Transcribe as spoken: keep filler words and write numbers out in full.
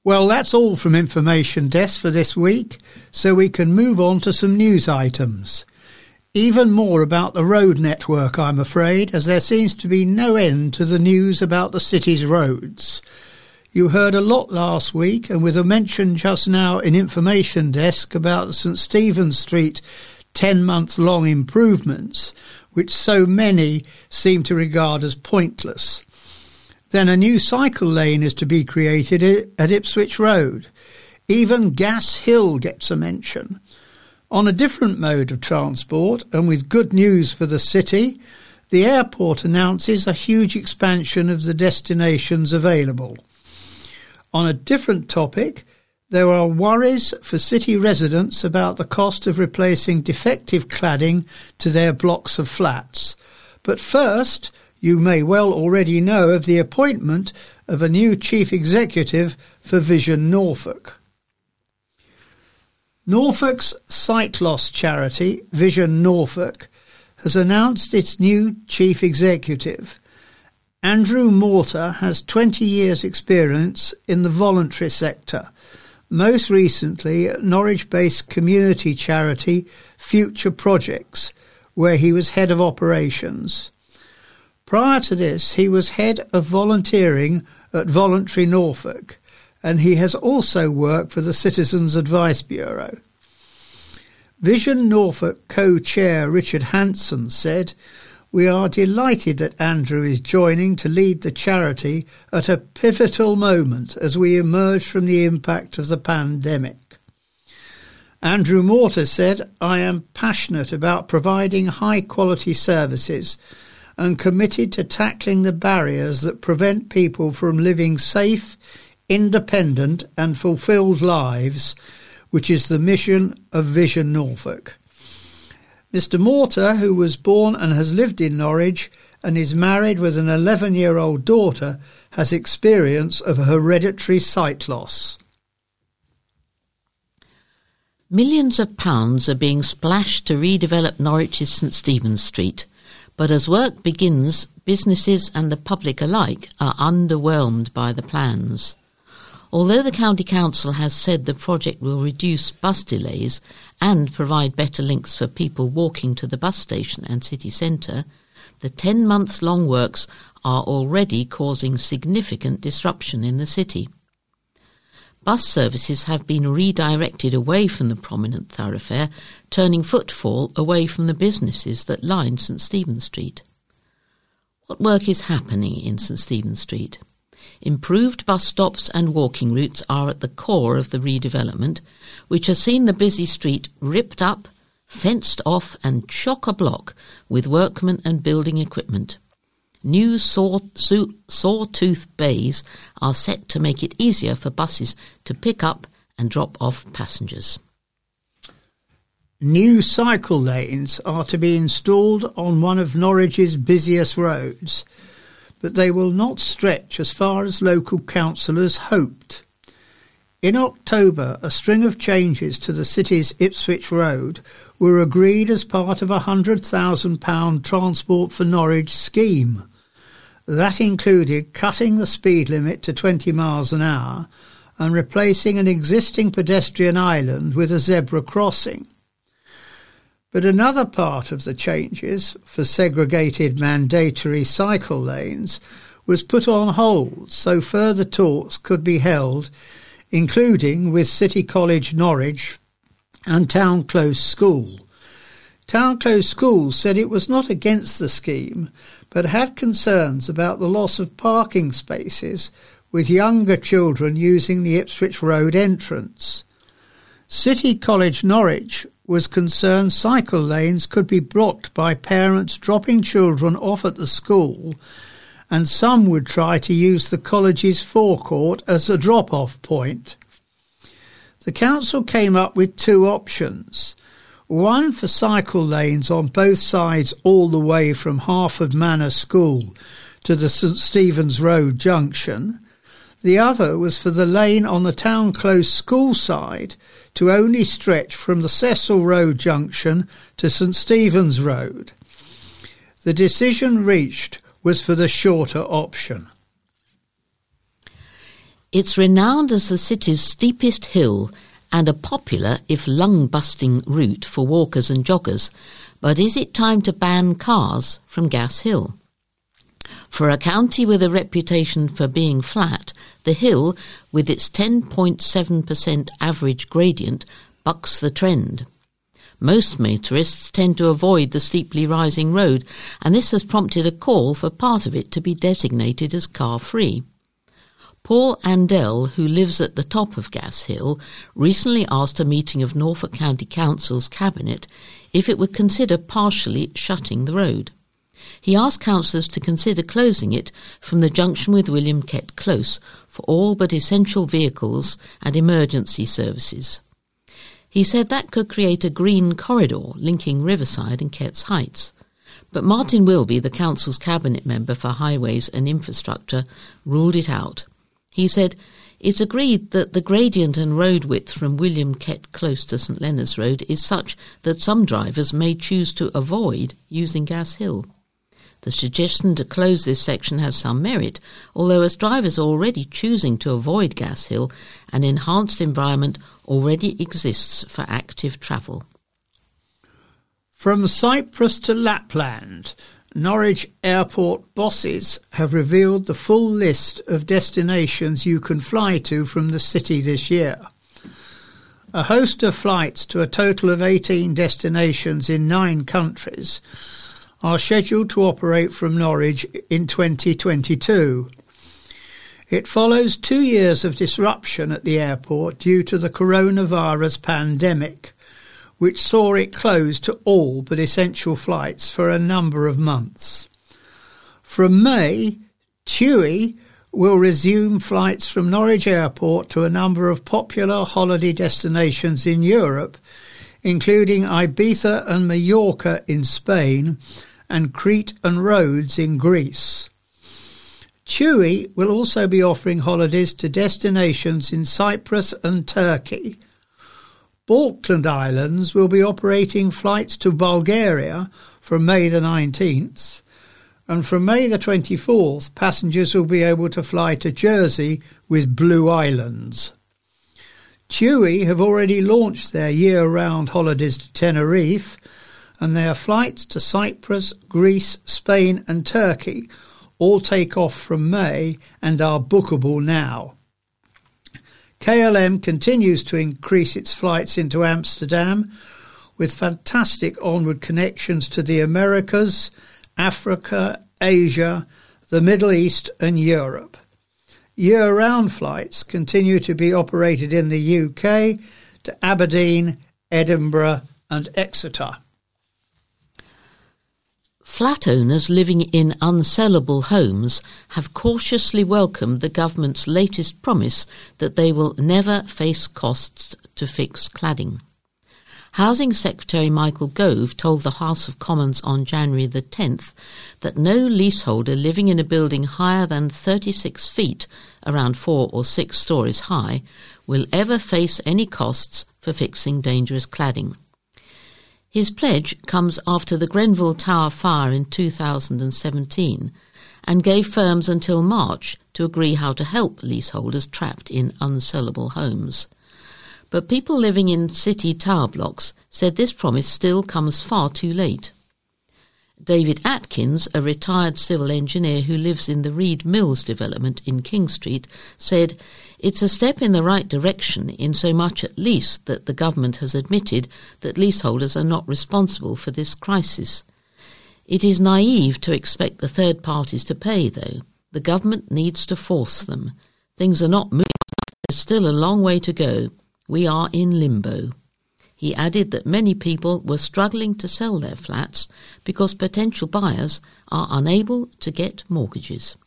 Well, that's all from Information Desk for this week, so we can move on to some news items. Even more about the road network, I'm afraid, as there seems to be no end to the news about the city's roads. You heard a lot last week, and with a mention just now in Information Desk about the St Stephen's Street ten-month-long improvements, which so many seem to regard as pointless. Then a new cycle lane is to be created at Ipswich Road. Even Gas Hill gets a mention. On a different mode of transport, and with good news for the city, the airport announces a huge expansion of the destinations available. On a different topic, there are worries for city residents about the cost of replacing defective cladding to their blocks of flats. But first, you may well already know of the appointment of a new chief executive for Vision Norfolk. Norfolk's sight loss charity, Vision Norfolk, has announced its new chief executive. Andrew Morter has twenty years' experience in the voluntary sector, most recently at Norwich-based community charity Future Projects, where he was head of operations. Prior to this, he was head of volunteering at Voluntary Norfolk, and he has also worked for the Citizens Advice Bureau. Vision Norfolk co-chair Richard Hanson said, "We are delighted that Andrew is joining to lead the charity at a pivotal moment as we emerge from the impact of the pandemic." Andrew Morter said, "I am passionate about providing high-quality services and committed to tackling the barriers that prevent people from living safe, independent and fulfilled lives, which is the mission of Vision Norfolk." Mister Morter, who was born and has lived in Norwich and is married with an eleven-year-old daughter, has experience of hereditary sight loss. Millions of pounds are being splashed to redevelop Norwich's St Stephen's Street, but as work begins, businesses and the public alike are underwhelmed by the plans. Although the County Council has said the project will reduce bus delays and provide better links for people walking to the bus station and city centre, the ten-month-long works are already causing significant disruption in the city. Bus services have been redirected away from the prominent thoroughfare, turning footfall away from the businesses that line St Stephen's Street. What work is happening in St Stephen's Street? Improved bus stops and walking routes are at the core of the redevelopment, which has seen the busy street ripped up, fenced off and chock-a-block with workmen and building equipment. New saw, saw, sawtooth bays are set to make it easier for buses to pick up and drop off passengers. New cycle lanes are to be installed on one of Norwich's busiest roads, but they will not stretch as far as local councillors hoped. In October, a string of changes to the city's Ipswich Road were agreed as part of a one hundred thousand pounds Transport for Norwich scheme. That included cutting the speed limit to twenty miles an hour and replacing an existing pedestrian island with a zebra crossing. But another part of the changes for segregated mandatory cycle lanes was put on hold so further talks could be held, including with City College Norwich and Town Close School. Town Close School said it was not against the scheme, but had concerns about the loss of parking spaces with younger children using the Ipswich Road entrance. City College Norwich was concerned cycle lanes could be blocked by parents dropping children off at the school, and some would try to use the college's forecourt as a drop-off point. The council came up with two options. One for cycle lanes on both sides all the way from Harford Manor School to the St Stephen's Road junction. The other was for the lane on the Town Close School side to only stretch from the Cecil Road junction to St Stephen's Road. The decision reached was for the shorter option. It's renowned as the city's steepest hill and a popular, if lung-busting, route for walkers and joggers. But is it time to ban cars from Gas Hill? For a county with a reputation for being flat, the hill, with its ten point seven percent average gradient, bucks the trend. Most motorists tend to avoid the steeply rising road, and this has prompted a call for part of it to be designated as car-free. Paul Andell, who lives at the top of Gas Hill, recently asked a meeting of Norfolk County Council's cabinet if it would consider partially shutting the road. He asked councillors to consider closing it from the junction with William Kett Close for all but essential vehicles and emergency services. He said that could create a green corridor linking Riverside and Kett's Heights. But Martin Wilby, the council's cabinet member for highways and infrastructure, ruled it out. He said, "It's agreed that the gradient and road width from William Kett Close to St Leonard's Road is such that some drivers may choose to avoid using Gas Hill. The suggestion to close this section has some merit, although as drivers are already choosing to avoid Gas Hill, an enhanced environment already exists for active travel." From Cyprus to Lapland, Norwich Airport bosses have revealed the full list of destinations you can fly to from the city this year. A host of flights to a total of eighteen destinations in nine countries are scheduled to operate from Norwich in twenty twenty-two. It follows two years of disruption at the airport due to the coronavirus pandemic, which saw it closed to all but essential flights for a number of months. From May, TUI will resume flights from Norwich Airport to a number of popular holiday destinations in Europe, including Ibiza and Mallorca in Spain and Crete and Rhodes in Greece. TUI will also be offering holidays to destinations in Cyprus and Turkey. Falkland Islands will be operating flights to Bulgaria from May the nineteenth, and from May the twenty-fourth, passengers will be able to fly to Jersey with Blue Islands. TUI have already launched their year-round holidays to Tenerife, and their flights to Cyprus, Greece, Spain and Turkey all take off from May and are bookable now. K L M continues to increase its flights into Amsterdam with fantastic onward connections to the Americas, Africa, Asia, the Middle East and Europe. Year-round flights continue to be operated in the U K to Aberdeen, Edinburgh and Exeter. Flat owners living in unsellable homes have cautiously welcomed the government's latest promise that they will never face costs to fix cladding. Housing Secretary Michael Gove told the House of Commons on January the tenth that no leaseholder living in a building higher than thirty-six feet, around four or six stories high, will ever face any costs for fixing dangerous cladding. His pledge comes after the Grenville Tower fire in two thousand seventeen and gave firms until March to agree how to help leaseholders trapped in unsellable homes. But people living in city tower blocks said this promise still comes far too late. David Atkins, a retired civil engineer who lives in the Reed Mills development in King Street, said, "It's a step in the right direction in so much at least that the government has admitted that leaseholders are not responsible for this crisis. It is naive to expect the third parties to pay, though. The government needs to force them. Things are not moving. There's still a long way to go. We are in limbo." He added that many people were struggling to sell their flats because potential buyers are unable to get mortgages.